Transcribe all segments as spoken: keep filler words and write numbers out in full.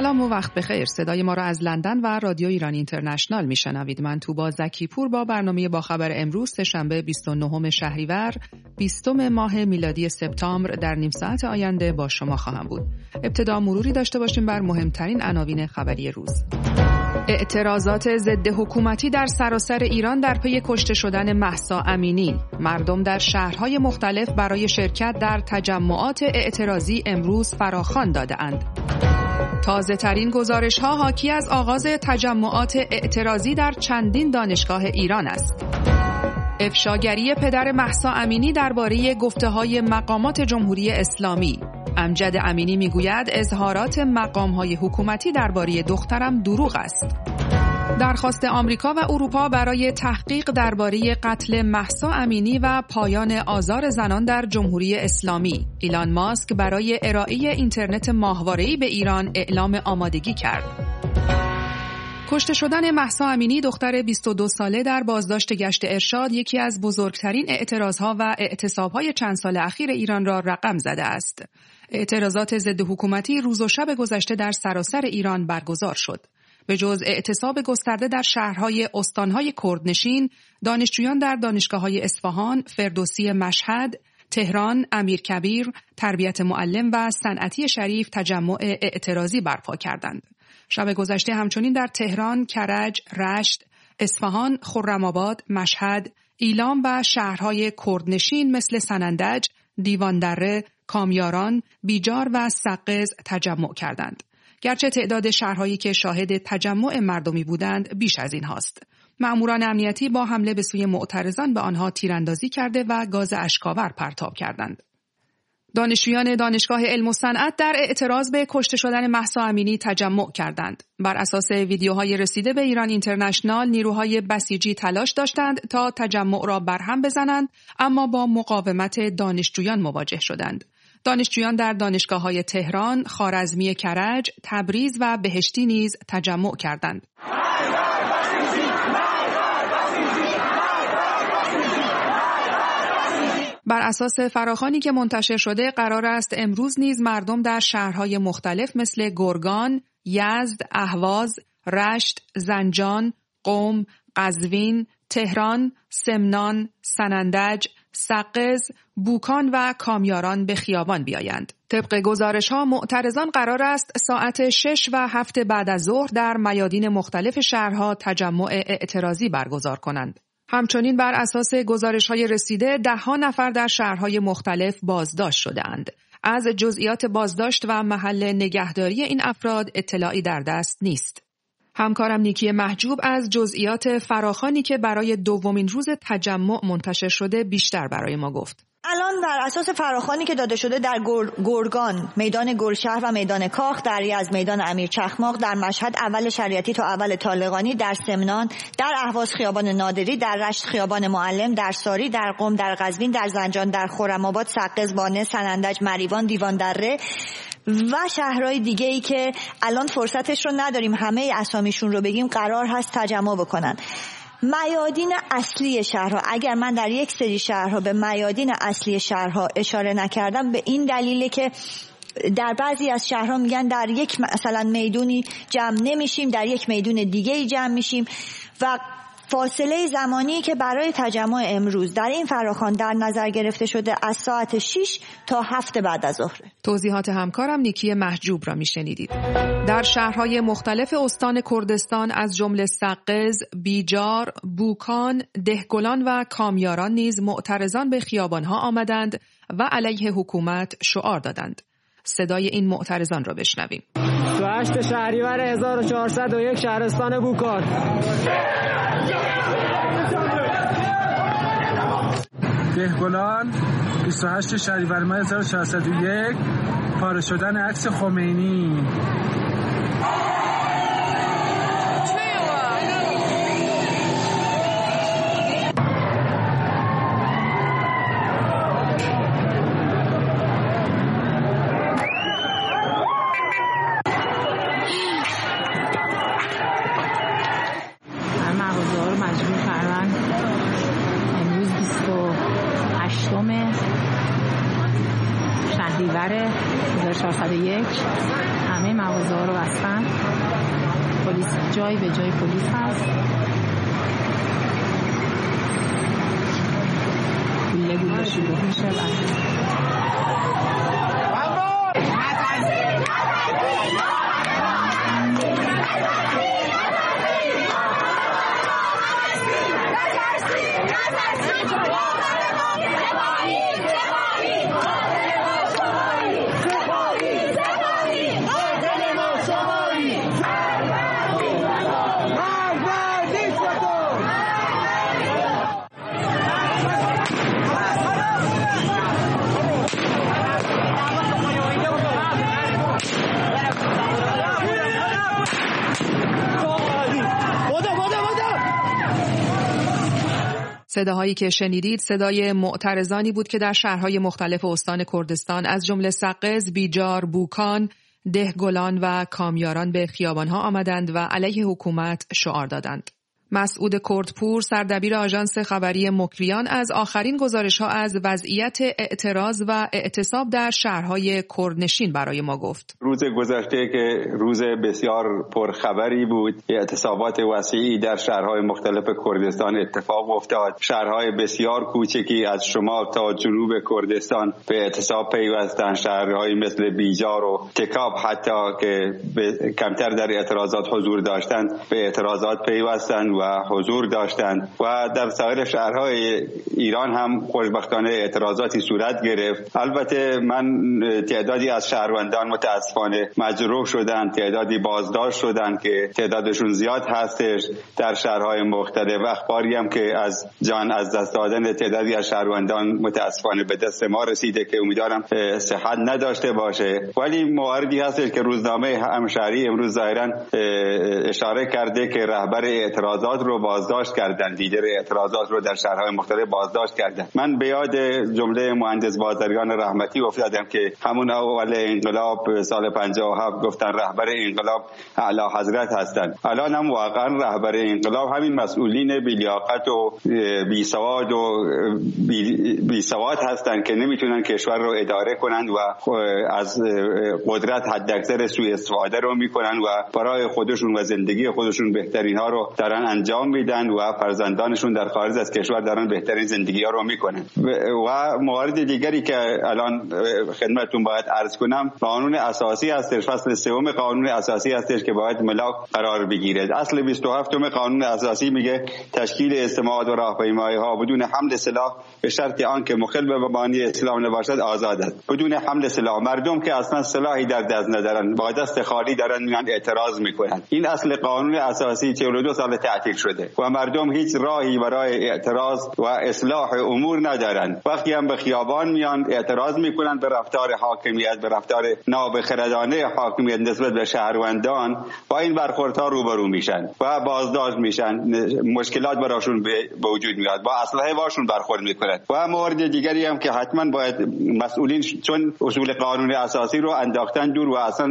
سلام و وقت بخیر. صدای ما را از لندن و رادیو ایران اینترنشنال میشنوید. من توبا زکیپور با برنامه با خبر امروز سه‌شنبه بیست و نهم شهریور بیستم ماه میلادی سپتامبر در نیم ساعت آینده با شما خواهم بود. ابتدا مروری داشته باشیم بر مهمترین عناوین خبری روز. اعتراضات ضد حکومتی در سراسر ایران در پی کشته شدن مهسا امینی. مردم در شهرهای مختلف برای شرکت در تجمعات اعتراضی امروز فراخوان داده‌اند. تازه ترین گزارش ها حاکی از آغاز تجمعات اعتراضی در چندین دانشگاه ایران است. افشاگری پدر مهسا امینی درباره گفته‌های مقامات جمهوری اسلامی. امجد امینی میگوید اظهارات مقام‌های حکومتی درباره دخترم دروغ است. درخواست آمریکا و اروپا برای تحقیق درباره قتل مهسا امینی و پایان آزار زنان در جمهوری اسلامی. ایلان ماسک برای ارائه اینترنت ماهواره‌ای به ایران اعلام آمادگی کرد. کشته شدن مهسا امینی دختر بیست و دو ساله در بازداشت گشت ارشاد یکی از بزرگترین اعتراضها و اعتصابهای چند سال اخیر ایران را رقم زده است. اعتراضات ضد حکومتی روز و شب گذشته در سراسر ایران برگزار شد. به جز اعتصاب گسترده در شهرهای استانهای کردنشین، دانشجویان در دانشگاه‌های اصفهان، فردوسی مشهد، تهران، امیرکبیر، تربیت معلم و صنعتی شریف تجمع اعتراضی برپا کردند. شب گذشته همچنین در تهران، کرج، رشت، اصفهان، خرم‌آباد، مشهد، ایلام و شهرهای کردنشین مثل سنندج، دیواندره، کامیاران، بیجار و سقز تجمع کردند. گرچه تعداد شهرهایی که شاهد تجمع مردمی بودند بیش از این هاست. مأموران امنیتی با حمله به سوی معترضان به آنها تیراندازی کرده و گاز اشک‌آور پرتاب کردند. دانشجویان دانشگاه علم و صنعت در اعتراض به کشته شدن مهسا امینی تجمع کردند. بر اساس ویدیوهای رسیده به ایران اینترنشنال، نیروهای بسیجی تلاش داشتند تا تجمع را برهم بزنند، اما با مقاومت دانشجویان مواجه شدند. دانشجویان در دانشگاه‌های تهران، خوارزمی کرج، تبریز و بهشتی نیز تجمع کردند. بر اساس فراخوانی که منتشر شده قرار است امروز نیز مردم در شهرهای مختلف مثل گرگان، یزد، اهواز، رشت، زنجان، قم، قزوین، تهران، سمنان، سنندج، سقز، بوکان و کامیاران به خیابان بیایند. طبق گزارش‌ها معترضان قرار است ساعت شش و هفت بعد از ظهر در میادین مختلف شهرها تجمع اعتراضی برگزار کنند. همچنین بر اساس گزارش‌های رسیده ده‌ها نفر در شهرهای مختلف بازداشت شده‌اند. از جزئیات بازداشت و محل نگهداری این افراد اطلاعی در دست نیست. همکارم نیکی محجوب از جزئیات فراخوانی که برای دومین روز تجمع منتشر شده بیشتر برای ما گفت. الان بر اساس فراخوانی که داده شده در گرگان، میدان گلشهر و میدان کاخ، در یزد میدان امیر چخماق، در مشهد اول شریعتی تا اول طالقانی، در سمنان، در اهواز خیابان نادری، در رشت خیابان معلم، در ساری، در قم، در قزوین، در زنجان، در خرم‌آباد، سقز، بانه، سنندج، مریوان، دیواندره و شهرهای دیگه ای که الان فرصتش رو نداریم همه اسامیشون رو بگیم قرار هست تجمع بکنن. میادین اصلی شهرها، اگر من در یک سری شهرها به میادین اصلی شهرها اشاره نکردم به این دلیله که در بعضی از شهرها میگن در یک مثلا میدونی جمع نمیشیم، در یک میدون دیگه جمع میشیم و فاصله زمانی که برای تجمع امروز در این فراخوان در نظر گرفته شده از ساعت شش تا هفت بعد از ظهر. توضیحات همکارم نیکی محجوب را میشنیدید. در شهرهای مختلف استان کردستان از جمله سقز، بیجار، بوکان، دهگلان و کامیاران نیز معترضان به خیابانها آمدند و علیه حکومت شعار دادند. صدای این معترضان را بشنویم. بیست و هشت شهریور هزار و چهارصد و یک شهرستان بوکان. دهگلان بیست و هشت شهریور ماه هزار و چهارصد و یک پاره شدن عکس خمینی. شهریور هزار و چهارصد و یک همه مغازه‌ها رو بستن. پلیس جای به جای پلیس هست. گله گله شروع میشه. صداهایی که شنیدید صدای معترضانی بود که در شهرهای مختلف استان کردستان از جمله سقز، بیجار، بوکان، دهگلان و کامیاران به خیابانها آمدند و علیه حکومت شعار دادند. مسعود کردپور، سردبیر آژانس خبری مکریان، از آخرین گزارش‌ها از وضعیت اعتراض و اعتصاب در شهرهای کردنشین برای ما گفت. روز گذشته که روز بسیار پرخبری بود، اعتصابات وسیعی در شهرهای مختلف کردستان اتفاق افتاد. شهرهای بسیار کوچکی از شمال تا جنوب کردستان به اعتصاب پیوستند. شهرهای مثل بیجار و تکاب حتی که کمتر در اعتراضات حضور داشتند به اعتراضات پیوستند و حضور داشتند و در سایر شهرهای ایران هم خوشبختانه اعتراضاتی صورت گرفت. البته من تعدادی از شهروندان متاسفانه مجروح شدند، تعدادی بازداشت شدند که تعدادشون زیاد هستش در شهرهای مختلف. اخباری هم که از جان از دست دادن تعدادی از شهروندان متاسفانه به دست ما رسیده که امیدوارم صحت نداشته باشه. ولی مواردی هستش که روزنامه همشهری امروز ظاهرا اشاره کرده که رهبر اعتراضات رو بازداشت کردن، لیدر اعتراضات رو در شهرهای مختلف بازداشت کردن. من به یاد جمله مهندس بازرگان رحمتی افتادم که همون اول انقلاب سال پنجاه و هفت گفتن رهبر انقلاب اعلی حضرت هستند. الان هم واقعا رهبر انقلاب همین مسئولین بی‌لیاقت و بی‌سواد و بی‌سواد هستند که نمیتونن کشور رو اداره کنند و از قدرت حداکثر سوء استفاده رو میکنن و برای خودشون و زندگی خودشون بهترین ها رو دارن انجام میدن و فرزندانشون در خارج از کشور دارن بهترین زندگی ها رو میکنن. و موارد دیگری که الان خدمتتون باید عرض کنم، قانون اساسی هستش، فصل سوم قانون اساسی هستش که باید ملاک قرار بگیره. اصل بیست و هفتم قانون اساسی میگه تشکیل اجتماعات و راهپیمایی ها بدون حمل سلاح به شرط آنکه مخل به مبانی اسلام نباشد آزاد است. بدون حمل سلاح. مردم که اصلا سلاحی در دست ندارن با دست خالی دارن میان اعتراض میکنن. این اصل قانون اساسی چهل و دو سال تعطیل شده و مردم هیچ راهی برای اعتراض و اصلاح امور ندارن. وقتی هم به خیابان میان اعتراض میکنن به رفتار حاکمیت، به رفتار نابخردانه حاکمیت نسبت به شهروندان، با این برخوردها روبرو میشن و بازداشت میشن، مشکلات براشون به وجود میاد، با اسلحه باشون برخورد میکنن. و مورد دیگری هم که حتما باید مسئولین چون اصول قانون اساسی رو انداختن دور و اصلا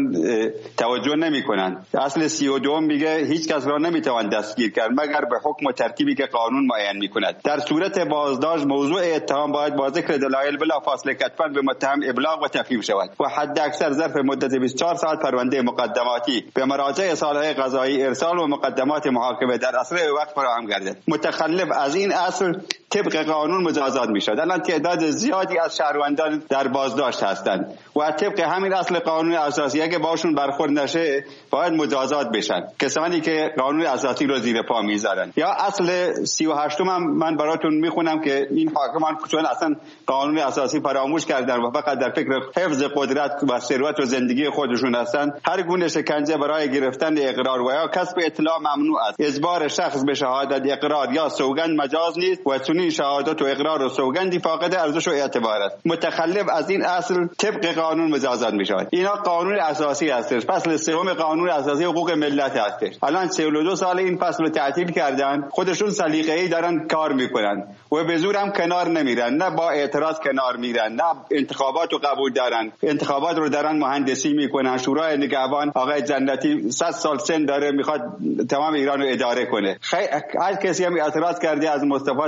توجه نمیکنن. اصل سی و دو میگه هیچ کس را نمیتوان دستگیر کرد مگر به حکم و ترتیبی که قانون معین میکند. در صورت بازداشت موضوع اتهام باید با ذکر دلایل بلا فاصله کتباً به متهم ابلاغ و تفهیم شود و حد اکثر ظرف مدت بیست و چهار ساعت پرونده مقدماتی به مراجع صالح قضایی ارسال و مقدمات محاکمه در اسرع وقت فراهم گردد. متخلف از این اصل طبق قانون مجازات میشد. الان تعداد زیادی از شهروندان در بازداشت هستند و طبق همین اصل قانون اساسی که باشون برخورد نشه باید مجازات بشن کسانی که قانون اساسی رو زیر پا میذارن. یا اصل سی و هشتم هم من براتون میخونم که این حاکمان چون اصلا قانون اساسی فراموش کردن و فقط در فکر حفظ قدرت و ثروت و زندگی خودشون هستند، هر گونه شکنجه برای گرفتن اقرار و یا کسب اطلاع ممنوع است. اجبار شخص به شهادت اقرار یا سوگند مجاز نیست و چنین شهادت و اقرار و سوگندی فاقد ارزش و اعتبار است. متخلف از این اصل طبق قانون مجازات میشود. اینا قانون اساسی هستش. فصل سوم قانون اساسی حقوق ملت هستش. الان چهل و دو سال این فصل رو تعطیل کردن، خودشون سلیقه‌ای دارن کار میکنن و به زور هم کنار نمیرن، نه با اعتراض کنار میرن، نه انتخابات رو قبول دارن. انتخابات رو دارن مهندسی میکنن. شورای نگهبان آقای جنتی صد سال سن داره، میخواد تمام ایران رو اداره کنه. هر کسی هم اعتراض کرده از مصطفی تاج‌زاده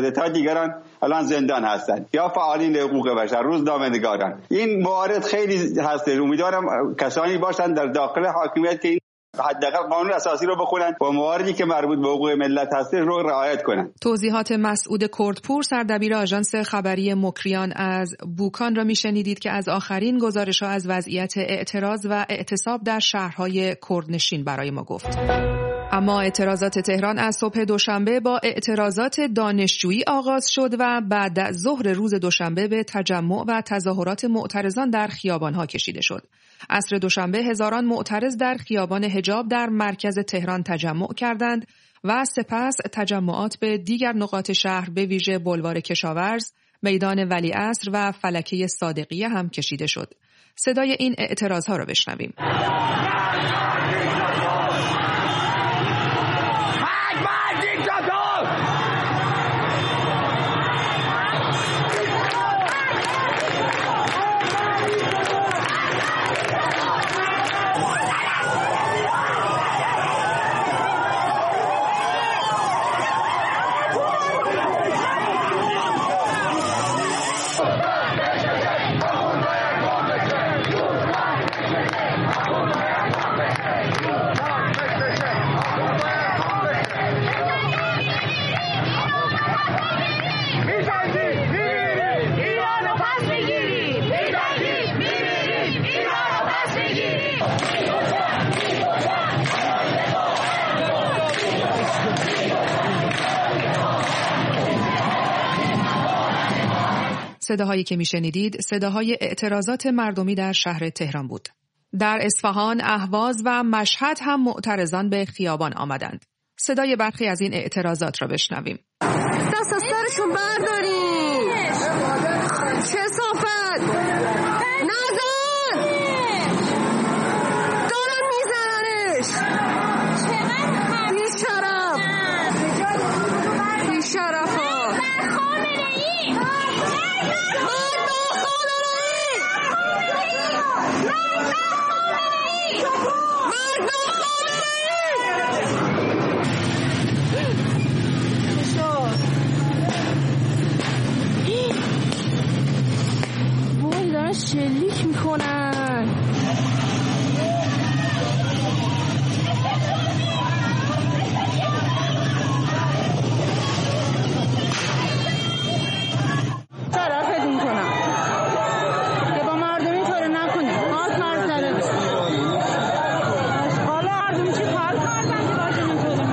شده تا دیگران الان زندان هستند یا فعالین حقوق بشر، روزنامه‌نگاران. این موارد خیلی هست. امیدوارم کسانی باشند در داخل حاکمیت که حداقل قانون اساسی رو بخونن و مواردی که مربوط به حقوق ملت هست رو رعایت کنن. توضیحات مسعود کردپور سردبیر آژانس خبری مکریان از بوکان را میشنیدید که از آخرین گزارش‌ها از وضعیت اعتراض و اعتصاب در شهرهای کردنشین برای ما گفت. اما اعتراضات تهران از صبح دوشنبه با اعتراضات دانشجویی آغاز شد و بعد از ظهر روز دوشنبه به تجمع و تظاهرات معترضان در خیابان‌ها کشیده شد. عصر دوشنبه هزاران معترض در خیابان حجاب در مرکز تهران تجمع کردند و سپس تجمعات به دیگر نقاط شهر به ویژه بلوار کشاورز، میدان ولیعصر و فلکه صادقیه هم کشیده شد. صدای این اعتراضها را بشنویم. صداهایی که میشنیدید صداهای اعتراضات مردمی در شهر تهران بود. در اصفهان، اهواز و مشهد هم معترضان به خیابان آمدند. صدای برخی از این اعتراضات را بشنویم. دست از سرشون بردارین! چه صافت! نزن! دارن میزننش! بی شرف! بی شرف ها! شلیک میکنن. طرفت میکنم که با مردم این کارو نکنیم. باز مرز داره حالا مردم چی کار کردن که باز این کارو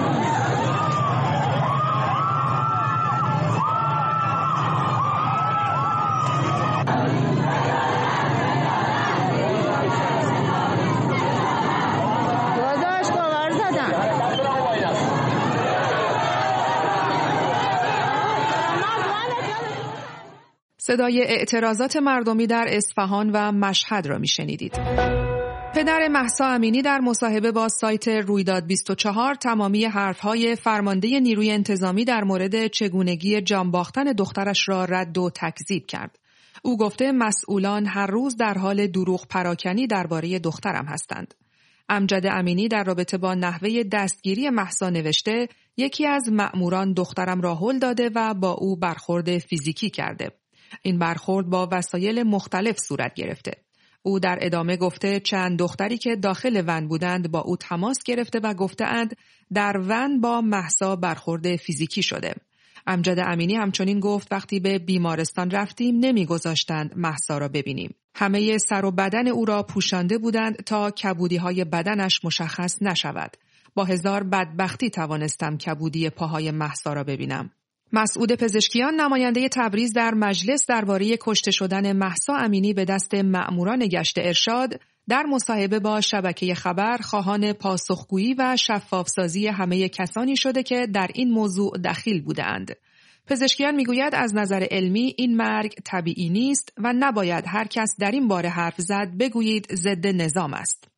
صدای اعتراضات مردمی در اصفهان و مشهد را میشنیدید. پدر مهسا امینی در مصاحبه با سایت رویداد بیست و چهار تمامی حرفهای فرمانده نیروی انتظامی در مورد چگونگی جان باختن دخترش را رد و تکذیب کرد. او گفته مسئولان هر روز در حال دروغ پراکنی درباره دخترم هستند. امجد امینی در رابطه با نحوه دستگیری مهسا نوشته یکی از مأموران دخترم را هل داده و با او برخورد فیزیکی کرده. این برخورد با وسایل مختلف صورت گرفته. او در ادامه گفته چند دختری که داخل ون بودند با او تماس گرفته و گفته‌اند در ون با مهسا برخورد فیزیکی شده. امجد امینی همچنین گفت وقتی به بیمارستان رفتیم نمیگذاشتند مهسا را ببینیم. همه سر و بدن او را پوشانده بودند تا کبودی‌های بدنش مشخص نشود. با هزار بدبختی توانستم کبودی پاهای مهسا را ببینم. مسعود پزشکیان نماینده تبریز در مجلس درباره کشته شدن مهسا امینی به دست مأموران گشت ارشاد در مصاحبه با شبکه خبر خواهان پاسخگویی و شفافسازی همه کسانی شده که در این موضوع دخیل بودند. پزشکیان میگوید از نظر علمی این مرگ طبیعی نیست و نباید هر کس در این باره حرف زد بگویید ضد نظام است.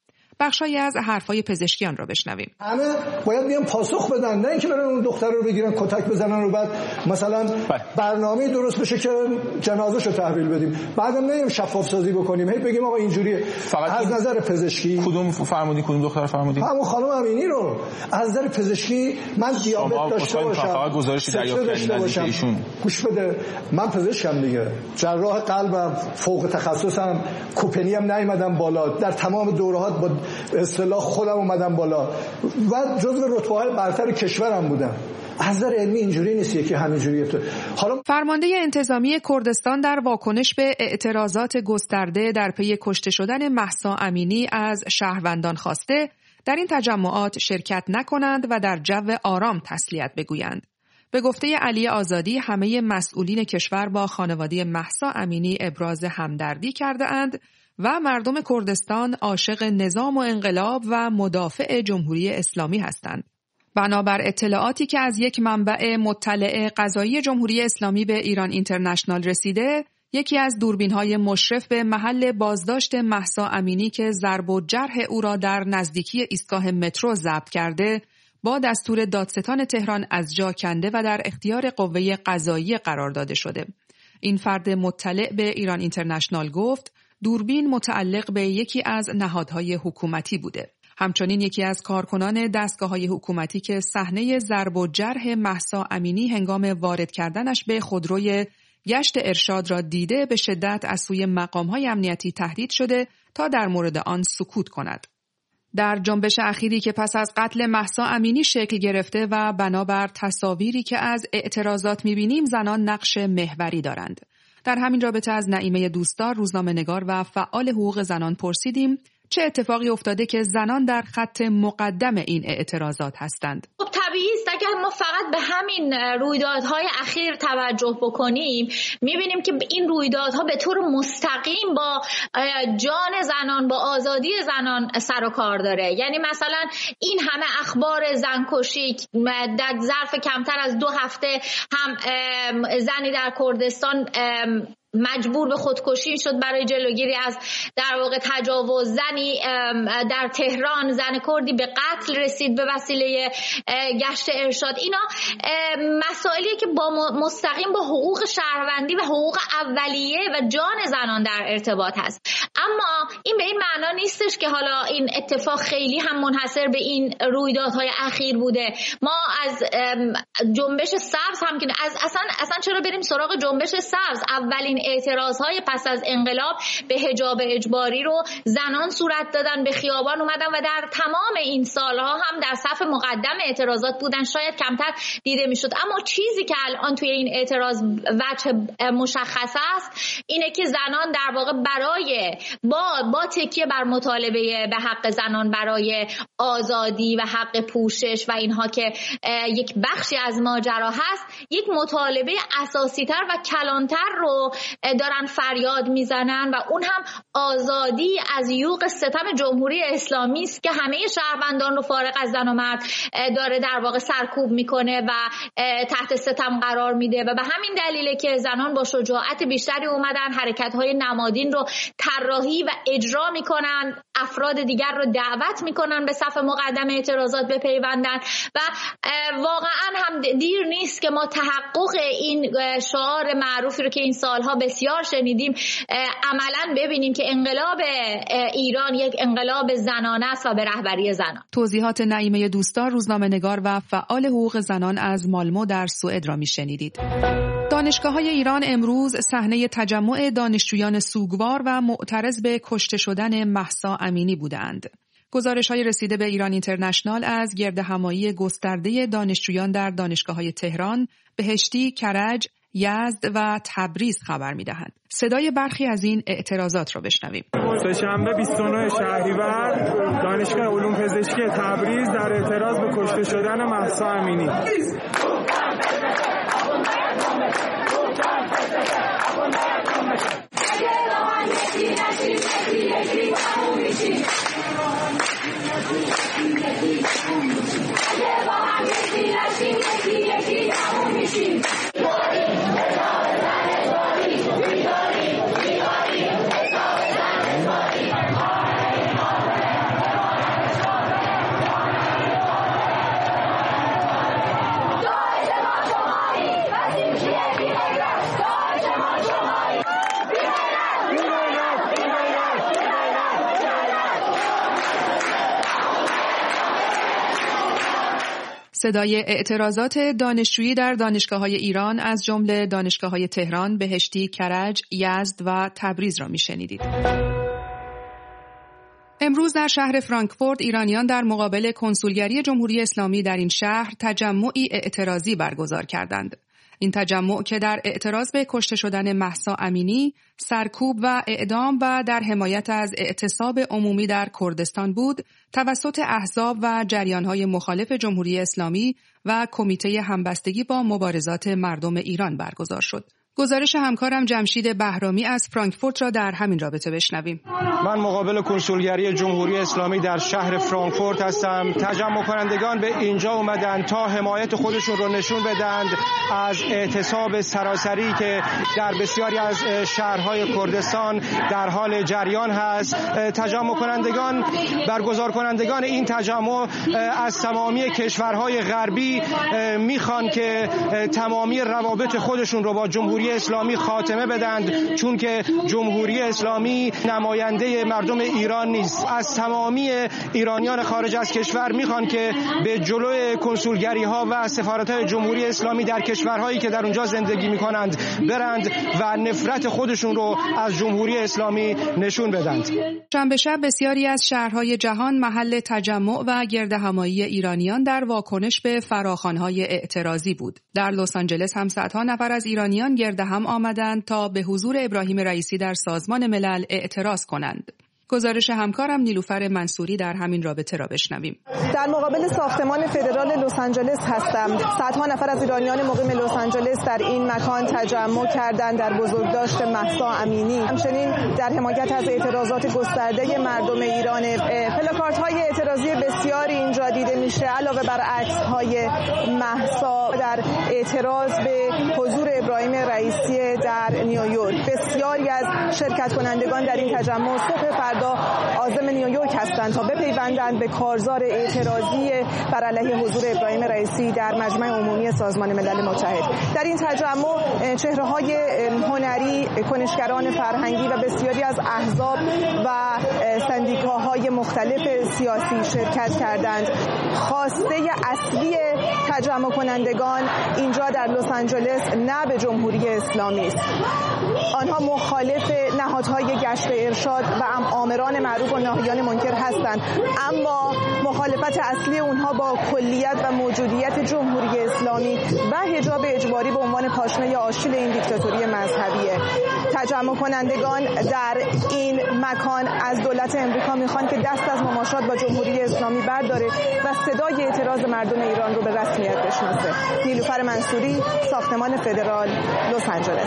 بخشایی از حرفای پزشکیان رو بشنویم. همه باید بیان پاسخ بدن، نه اینکه برن اون دختر رو بگیرن کتک بزنن و بعد مثلا برنامه درست بشه که جنازه‌شو تحویل بدیم، بعدم نمی‌ایم شفاف سازی بکنیم، هی بگیم آقا اینجوریه. از نظر پزشکی کدوم فرمودی کدوم دختر فرمودی؟ همون خانم امینی رو. از نظر پزشکی من دیابت داشته باشم، فقط گزارش دریافت کردین ایشون. گوش بده، من پزشکم دیگه، جراح قلبم، فوق تخصصم، کوپنی هم نیومدم بالا، در تمام دورهات با اصطلاح خودم اومدم بالا و جزو رتبه‌های برتر کشورم بودم. از نظر علمی اینجوری نیست که همینجوریه. تو حالا فرمانده انتظامی کردستان در واکنش به اعتراضات گسترده در پی کشته شدن مهسا امینی از شهروندان خواسته در این تجمعات شرکت نکنند و در جو آرام تسلیت بگویند. به گفته علی آزادی همه مسئولین کشور با خانواده مهسا امینی ابراز همدردی کرده اند و مردم کردستان عاشق نظام و انقلاب و مدافع جمهوری اسلامی هستند. بنابر اطلاعاتی که از یک منبع مطلع قضایی جمهوری اسلامی به ایران اینترنشنال رسیده، یکی از دوربین‌های مشرف به محل بازداشت مهسا امینی که ضرب و جرح او را در نزدیکی ایستگاه مترو ضبط کرده، با دستور دادستان تهران از جا کنده و در اختیار قوه قضایی قرار داده شده. این فرد مطلع به ایران اینترنشنال گفت دوربین متعلق به یکی از نهادهای حکومتی بوده. همچنین یکی از کارکنان دستگاه‌های حکومتی که صحنه ضرب و جرح مهسا امینی هنگام وارد کردنش به خودروی گشت ارشاد را دیده به شدت از سوی مقام‌های امنیتی تهدید شده تا در مورد آن سکوت کند. در جنبش اخیری که پس از قتل مهسا امینی شکل گرفته و بنابر تصاویری که از اعتراضات می‌بینیم زنان نقش محوری دارند. در همین رابطه از نعیمه دوستدار روزنامه‌نگار و فعال حقوق زنان پرسیدیم چه اتفاقی افتاده که زنان در خط مقدم این اعتراضات هستند؟ خب طبیعی است اگر ما فقط به همین رویدادهای اخیر توجه بکنیم می‌بینیم که این رویدادها به طور مستقیم با جان زنان، با آزادی زنان سر و کار داره. یعنی مثلا این همه اخبار زنکشی در ظرف کمتر از دو هفته هم زنی در کردستان مجبور به خودکشی شد برای جلوگیری از در واقع تجاوز، زنی در تهران زن کردی به قتل رسید به وسیله گشت ارشاد. اینا مسائلیه که با مستقیم با حقوق شهروندی و حقوق اولیه و جان زنان در ارتباط هست. اما این به این معنا نیستش که حالا این اتفاق خیلی هم منحصر به این رویدادهای اخیر بوده. ما از جنبش سبز هم که از اصلا اصلا چرا بریم سراغ جنبش سبز؟ اولین اعتراضهای پس از انقلاب به حجاب اجباری رو زنان صورت دادن، به خیابان اومدن و در تمام این سالها هم در صف مقدم اعتراضات بودن. شاید کمتر دیده میشد، اما چیزی که الان توی این اعتراض وجه مشخص است اینه که زنان در واقع برای با با تکیه بر مطالبه به حق زنان برای آزادی و حق پوشش و اینها که یک بخشی از ماجرا هست، یک مطالبه اساسی تر و کلانتر رو دارن فریاد میزنن و اون هم آزادی از یوغ ستم جمهوری اسلامی است که همه شهروندان رو فارغ از زن و مرد داره در واقع سرکوب میکنه و تحت ستم قرار میده و به همین دلیله که زنان با شجاعت بیشتری اومدن حرکت‌های نمادین رو طراحی و اجرا میکنن، افراد دیگر رو دعوت میکنن به صف مقدم اعتراضات بپیوندن و واقعا هم دیر نیست که ما تحقق این شعار معروفی رو که این سالها بسیار شنیدیم عملاً ببینیم که انقلاب ایران یک انقلاب زنانه است و به رهبری زنان. توضیحات نعیمه دوستدار روزنامه‌نگار و فعال حقوق زنان از مالمو در سوئد را میشنیدید. دانشگاه‌های ایران امروز صحنه تجمع دانشجویان سوگوار و معترض به کشته شدن مهسا امینی بودند. گزارش‌های رسیده به ایران اینترنشنال از گردهمایی گسترده دانشجویان در دانشگاه‌های تهران، بهشتی، کرج، یزد و تبریز خبر می‌دهند. صدای برخی از این اعتراضات را بشنویم. سه‌شنبه بیست و نه شهریور دانشگاه علوم پزشکی تبریز در اعتراض به کشته شدن مهسا امینی. صدای اعتراضات دانشجویی در دانشگاه‌های ایران از جمله دانشگاه‌های تهران، بهشتی، کرج، یزد و تبریز را می‌شنیدید. امروز در شهر فرانکفورت ایرانیان در مقابل کنسولگری جمهوری اسلامی در این شهر تجمعی اعتراضی برگزار کردند. این تجمع که در اعتراض به کشته شدن مهسا امینی، سرکوب و اعدام و در حمایت از اعتصاب عمومی در کردستان بود، توسط احزاب و جریان‌های مخالف جمهوری اسلامی و کمیته همبستگی با مبارزات مردم ایران برگزار شد. گزارش همکارم جمشید بهرامی از فرانکفورت را در همین رابطه بشنویم. من مقابل کنسولگری جمهوری اسلامی در شهر فرانکفورت هستم. تجمع کنندگان به اینجا اومدن تا حمایت خودشون رو نشون بدن از اعتصاب سراسری که در بسیاری از شهرهای کردستان در حال جریان هست. تجمع کنندگان، برگزار کنندگان این تجمع از تمامی کشورهای غربی میخوان که تمامی روابط خودشون رو با جمهوری اسلامی خاتمه بدند، چون که جمهوری اسلامی نماینده مردم ایران نیست. از تمامی ایرانیان خارج از کشور میخوان که به جلوی کنسولگری ها و سفارت های جمهوری اسلامی در کشورهایی که در اونجا زندگی میکنند برند و نفرت خودشون رو از جمهوری اسلامی نشون بدند. شنبه شب بسیاری از شهرهای جهان محل تجمع و گردهمایی ایرانیان در واکنش به فراخوان‌های اعتراضی بود. در لس آنجلس هم صدها نفر از ایرانیان گرد هم آمدند تا به حضور ابراهیم رئیسی در سازمان ملل اعتراض کنند. گزارش همکارم نیلوفر منصوری در همین رابطه را بشنویم. در مقابل ساختمان فدرال لس آنجلس هستم. صدها نفر از ایرانیان مقیم لس آنجلس در این مکان تجمع کردند در بزرگداشت مهسا امینی. همچنین در حمایت از اعتراضات گسترده مردم ایران، پلاکاردهای اعتراضی بسیاری اینجا دیده میشه علاوه بر عکس‌های مهسا در اعتراض به حضور ابراهیم رئیسی در نیویورک. بسیاری از شرکت کنندگان در این تجمع صبح فردا عازم نیویورک هستند تا بپیوندند به کارزار اعتراضی بر علیه حضور ابراهیم رئیسی در مجمع عمومی سازمان ملل متحد. در این تجمع چهره‌های هنری، کنشگران فرهنگی و بسیاری از احزاب و سندیکاهای مختلف سیاسی شرکت کردند. خواسته اصلی تجمع کنندگان اینجا در لس آنجلس نه به جمهوری اسلامی است. آنها مخالف نهادهای گشت ارشاد و آمران معروف و ناهیان منکر هستند، اما مخالفت اصلی اونها با کلیت و موجودیت جمهوری اسلامی و حجاب اجباری به عنوان پاشنه آشیل این دیکتاتوری مذهبیه. تجمع کنندگان در این مکان از دولت امریکا میخوان که دست از مماشات با جمهوری اسلامی برداره و صدای اعتراض مردم ایران رو به رسمیت بشناسه. نیلوفر منصوری، ساختمان فدرال، لس آنجلس.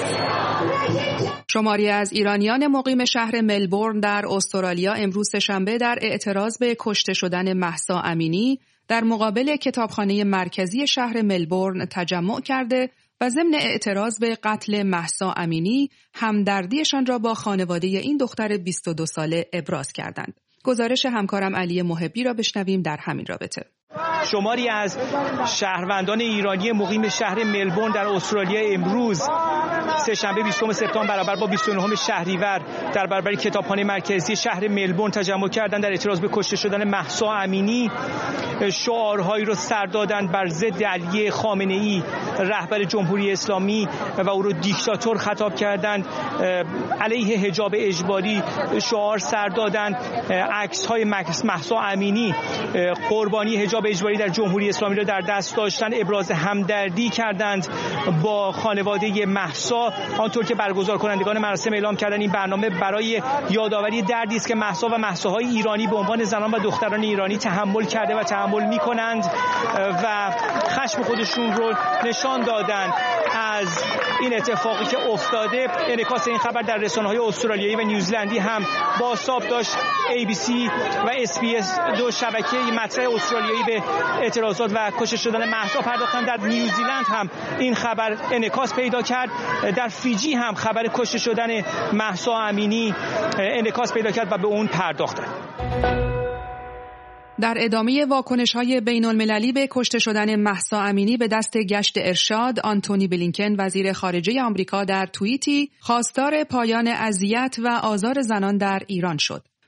شماری از ایرانیان مقیم شهر ملبورن در استرالیا امروز سه‌شنبه در اعتراض به کشته شدن مهسا امینی در مقابل کتابخانه مرکزی شهر ملبورن تجمع کرده و ضمن اعتراض به قتل مهسا امینی همدردیشان را با خانواده این دختر بیست و دو ساله ابراز کردند. گزارش همکارم علی محبی را بشنویم در همین رابطه. شماری از شهروندان ایرانی مقیم شهر ملبورن در استرالیا امروز سه‌شنبه بیستم سپتامبر برابر با بیست و نهم شهریور در برابر کتابخانه مرکزی شهر ملبورن تجمع کردند در اعتراض به کشته شدن مهسا امینی. شعارهایی را سر دادند بر ضد علی خامنه‌ای رهبر جمهوری اسلامی و او را دیکتاتور خطاب کردند. علیه حجاب اجباری شعار سر دادند. عکس‌های مهسا امینی قربانی حجاب اجباری در جمهوری اسلامی را در دست داشتن ابراز همدردی کردند با خانواده مهسا. آنطور که برگزار کنندگان مراسم اعلام کردن این برنامه برای یادآوری دردی است که مهسا و مهساهای ایرانی به عنوان زنان و دختران ایرانی تحمل کرده و تحمل می‌کنند و خشم خودشون رو نشان دادند از این اتفاقی که افتاده. انعکاس این خبر در رسانه‌های استرالیایی و نیوزلندی هم بازتاب داشت. ای بی سی و اس بی اس دو شبکه مطرح استرالیایی به اعتراضات و کشته شدن مهسا پرداختند. در نیوزیلند هم این خبر انعکاس پیدا کرد. در فیجی هم خبر کشته شدن مهسا امینی انعکاس پیدا کرد و به اون پرداختند. در ادامه واکنش‌های بین‌المللی به کشته شدن مهسا امینی به دست گشت ارشاد، آنتونی بلینکن وزیر خارجه آمریکا در توییتی خواستار پایان اذیت و آزار زنان در ایران شد.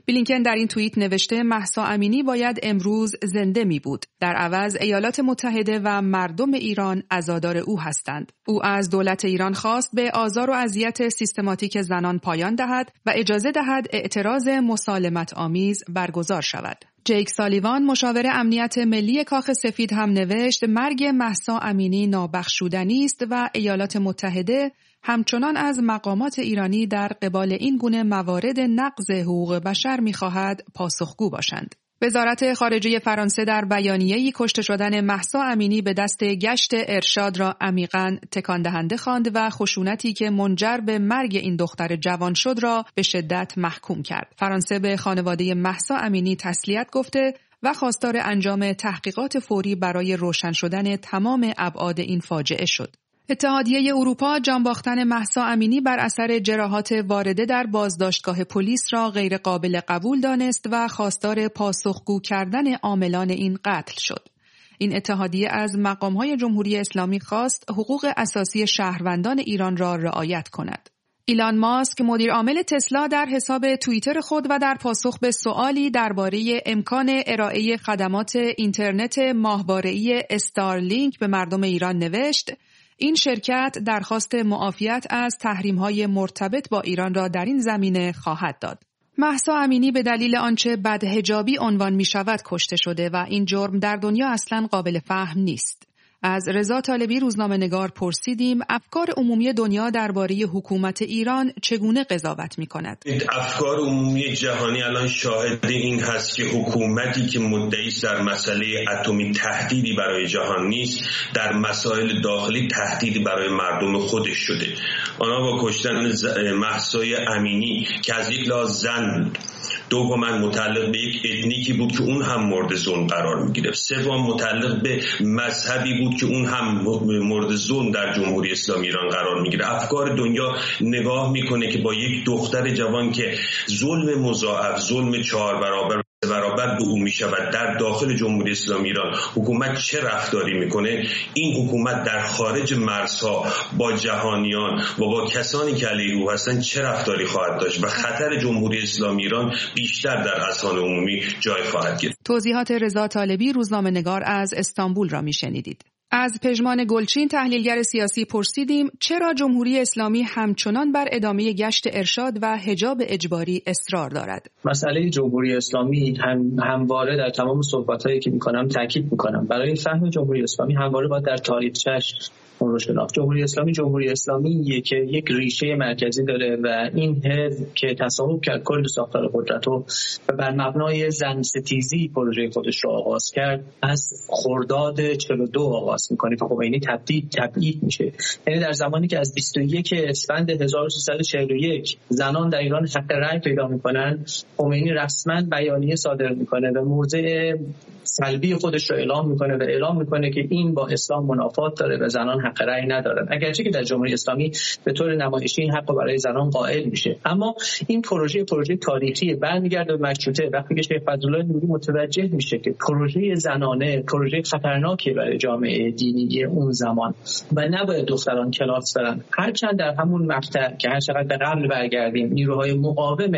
بلینکن در این توییت نوشته مهسا امینی باید امروز زنده می بود. در عوض ایالات متحده و مردم ایران عزادار او هستند. او از دولت ایران خواست به آزار و اذیت سیستماتیک زنان پایان دهد و اجازه دهد اعتراض مسالمت آمیز برگزار شود. جیک سالیوان مشاور امنیت ملی کاخ سفید هم نوشت مرگ مهسا امینی نابخشودنی است و ایالات متحده همچنان از مقامات ایرانی در قبال این گونه موارد نقض حقوق بشر می‌خواهد پاسخگو باشند. وزارت خارجه فرانسه در بیانیه‌ای کشته شدن مهسا امینی به دست گشت ارشاد را عمیقاً تکان دهنده خواند و خشونتی که منجر به مرگ این دختر جوان شد را به شدت محکوم کرد. فرانسه به خانواده مهسا امینی تسلیت گفته و خواستار انجام تحقیقات فوری برای روشن شدن تمام ابعاد این فاجعه شد. اتحادیه اروپا جانباختن مهسا امینی بر اثر جراحات وارده در بازداشتگاه پلیس را غیر قابل قبول دانست و خواستار پاسخگو کردن عاملان این قتل شد. این اتحادیه از مقام‌های جمهوری اسلامی خواست حقوق اساسی شهروندان ایران را رعایت کند. ایلان ماسک مدیر عامل تسلا در حساب توییتر خود و در پاسخ به سوالی درباره امکان ارائه خدمات اینترنت ماهواره‌ای استارلینک به مردم ایران نوشت: این شرکت درخواست معافیت از تحریم‌های مرتبط با ایران را در این زمینه خواهد داد. مهسا امینی به دلیل آنچه بدحجابی عنوان می‌شود کشته شده و این جرم در دنیا اصلاً قابل فهم نیست. از رضا طالبی روزنامه‌نگار پرسیدیم افکار عمومی دنیا درباره حکومت ایران چگونه قضاوت می‌کند؟ افکار عمومی جهانی الان شاهد این هست که حکومتی که مدعی است در مسئله اتمی تهدیدی برای جهان نیست، در مسائل داخلی تهدیدی برای مردم خودش شده. آنها با کشتن مهسا امینی که از یک لحاظ زن، دوما متعلق به یک اتنیکی بود که اون هم مورد ظلم قرار می‌گیره، سوم متعلق به مذهبی بود که اون هم مورد ظلم در جمهوری اسلامی ایران قرار می‌گیره. افکار دنیا نگاه می‌کنه که با یک دختر جوان که ظلم مضاعف، ظلم چهار برابر برابر به او می شود در داخل جمهوری اسلامی ایران حکومت چه رفتاری میکنه، این حکومت در خارج مرزها با جهانیان و با کسانی که علیه او هستند چه رفتاری خواهد داشت و خطر جمهوری اسلامی ایران بیشتر در اذهان عمومی جای خواهد گرفت. توضیحات رضا طالبی روزنامه‌نگار از استانبول را میشنیدید. از پژمان گلچین تحلیلگر سیاسی پرسیدیم چرا جمهوری اسلامی همچنان بر ادامه گشت ارشاد و حجاب اجباری اصرار دارد؟ مسئله جمهوری اسلامی هم همواره در تمام صحبت‌هایی که می‌کنم تاکید می‌کنم برای فهم جمهوری اسلامی همواره باید در تاریخچش اون شناخت. جمهوری اسلامی جمهوری اسلامی که یک ریشه مرکزی داره و این حزب که تصاحب کرد کل ساختار قدرت و بر مبنای زن ستیزی پروژه خودش رو آغاز کرد، از خرداد چهل و دو آغاز میکنه که خمینی تبدیل تبعید میشه. یعنی در زمانی که از بیست و یک اسفند هزار و سیصد و چهل و یک زنان در ایران حق رأی پیدا میکنن، خمینی رسما بیانیه صادر میکنه و موضع سلبی خودش رو اعلام میکنه و اعلام میکنه که این با اسلام منافات داره و زنان حق رأی ندارن، اگرچه که در جمهوری اسلامی به طور نمایشی این حق برای زنان قائل میشه. اما این پروژه پروژه تاریخی برمیگرده به مشروطه. وقتی که شیخ فضلالله نوری متوجه میشه که پروژه زنانه پروژه خطرناکی برای جامعه دینی اون زمان و نباید دختران کلاس برن، هرچند در همون مقطع که هر چقدر به قبل برگردیم نیروهای مقاوم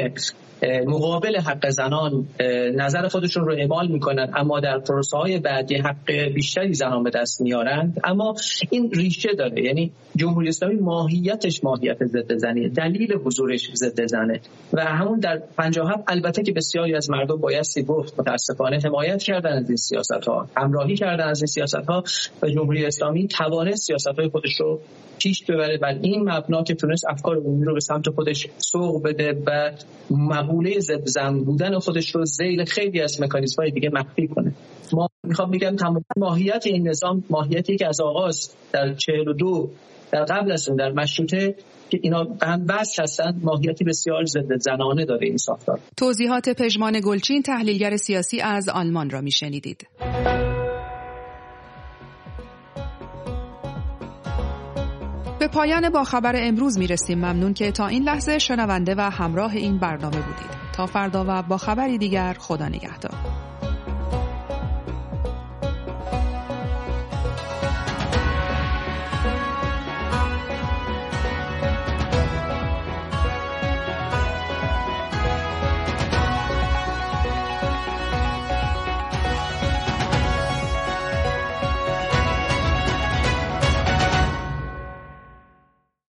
مقابل حق زنان نظر خودشون رو اعمال میکنن، اما در پروسه‌های بعدی حق بیشتری زنان به دست میارن. اما این ریشه داره، یعنی جمهوری اسلامی ماهیتش ماهیت ضد زنیه، دلیل حضورش ضد زنه و همون در پنجاه و هفت البته که بسیاری از مردم بایستی گفت متاسفانه حمایت کردن از این سیاست‌ها، همراهی کردن از این سیاست‌ها و جمهوری اسلامی توانست سیاست‌های خودش رو پیش ببره بر این مبنا که تونست افکار عمومی رو به سمت خودش سوق بده و مقوله ضد زن بودن خودش رو ذیل خیلی از مکانیزم‌های دیگه مخفی کنه. ما میخوام بگم تمام ماهیت این نظام ماهیتی که از آغاز در چهل و دو در قبل از اون در مشروطه که اینا هم بس هستن، ماهیتی بسیار ضد زنانه داره این ساختار. توضیحات پژمان گلچین تحلیلگر سیاسی از آلمان را میشنیدید. به پایان با خبر امروز میرسیم. ممنون که تا این لحظه شنونده و همراه این برنامه بودید. تا فردا و با خبری دیگر، خدا نگهدار.